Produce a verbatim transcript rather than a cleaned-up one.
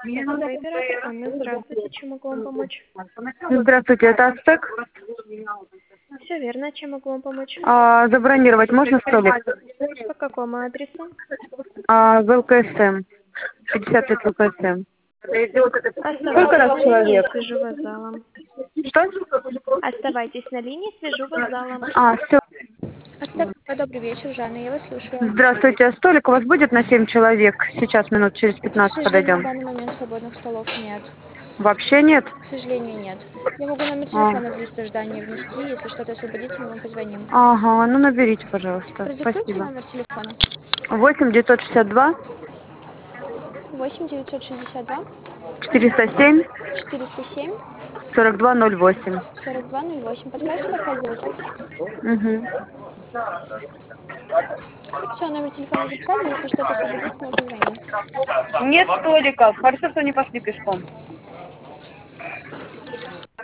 Сотовый оператор Анна, здравствуйте, чем могу вам помочь? Здравствуйте, это Ацтек. Все верно, чем могу вам помочь? А, забронировать можно столик? По какому адресу? А, в ЛКСМ. пятьдесят лет ЛКСМ. Сколько Оставайтесь раз на линии, я человек? свяжу вас с залом. Что? Оставайтесь на линии, свяжу вас с залом. А, все. Ацтек, добрый вечер, Жанна, я вас слушаю. Здравствуйте, а столик у вас будет на семь человек? Сейчас, минут через К пятнадцать сожалению, на подойдем. данный момент свободных столов нет. Вообще нет? К сожалению, нет. Я могу номер А. телефона в лист ожидания внести, если что-то освободится, мы вам позвоним. Ага, ну наберите, пожалуйста. Продиктуйте Спасибо. номер телефона. восемь девятьсот шестьдесят два восемь девятьсот шестьдесят два четыреста семь четыреста семь сорок два ноль восемь. сорок два ноль восемь. Подскажите, как вас зовут? Угу. Все, номер телефона записали, если что-то освободится, мы позвоним. Нет столиков. Хорошо, что не пошли пешком.